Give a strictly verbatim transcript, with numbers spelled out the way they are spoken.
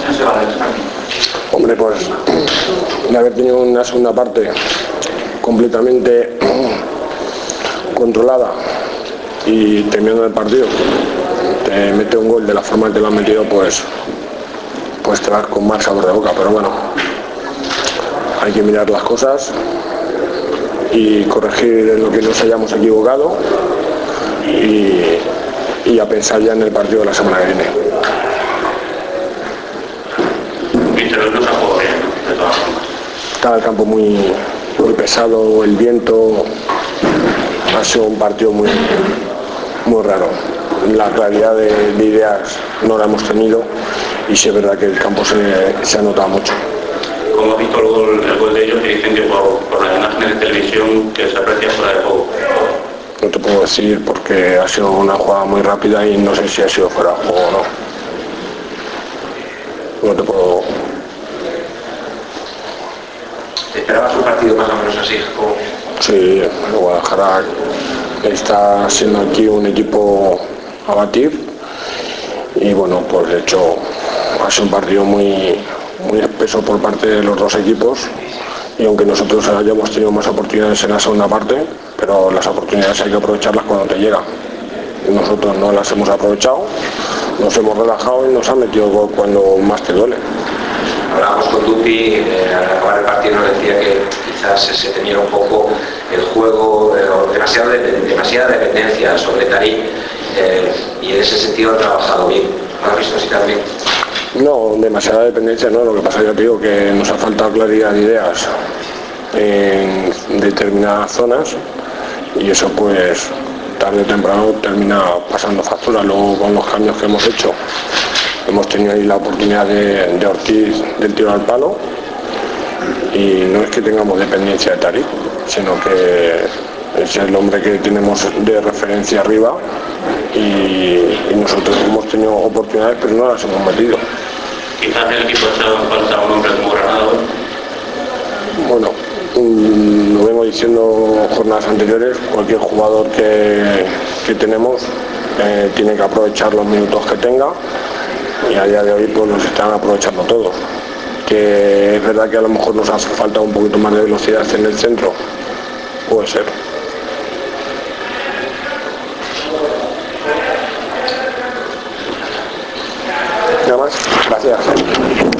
¿Qué se va a destacar? Hombre, pues de haber tenido una segunda parte completamente controlada y terminando el partido te mete un gol de la forma que te lo han metido, pues pues te vas con más sabor de boca. Pero bueno, hay que mirar las cosas y corregir en lo que nos hayamos equivocado y, y a pensar ya en el partido de la semana que viene. Mister no se ha jugado bien, de todas formas. Estaba el campo muy, muy pesado, el viento, ha sido un partido muy, muy raro. La claridad de, de ideas no la hemos tenido y sí es verdad que el campo se, se ha notado mucho. Como ha visto el gol, el gol de ellos, que dicen que por, por las imágenes de televisión que se aprecia fuera de juego. No te puedo decir porque ha sido una jugada muy rápida y no sé si ha sido fuera de juego o no. No te puedo... ¿Esperabas un partido más o menos así? Como... Sí, el Guadalajara está siendo aquí un equipo a batir y bueno, pues de hecho ha sido un partido muy, muy espeso por parte de los dos equipos y aunque nosotros hayamos tenido más oportunidades en la segunda parte, pero las oportunidades hay que aprovecharlas cuando te llegan. Nosotros no las hemos aprovechado, nos hemos relajado y nos han metido gol cuando más te duele. Hablábamos con Dupi, eh, al acabar el partido nos decía que quizás se tenía un poco el juego, eh, demasiado de, demasiada dependencia sobre Tarín, eh, y en ese sentido ha trabajado bien. ¿Lo has visto así también? No, demasiada dependencia no, lo que pasa, ya te digo, que nos ha faltado claridad de ideas en determinadas zonas y eso pues tarde o temprano termina pasando factura. Luego con los cambios que hemos hecho hemos tenido ahí la oportunidad de, de Ortiz del tiro al palo y no es que tengamos dependencia de Tarik, sino que es el hombre que tenemos de referencia arriba y, y nosotros hemos tenido oportunidades pero no las hemos metido. Quizás el equipo ha echado en falta un hombre como Granado. Bueno, mmm, lo vengo diciendo jornadas anteriores, cualquier jugador que, que tenemos eh, tiene que aprovechar los minutos que tenga y a día de hoy pues los están aprovechando todos. Que es verdad que a lo mejor nos hace falta un poquito más de velocidad en el centro, puede ser. Nada más, gracias.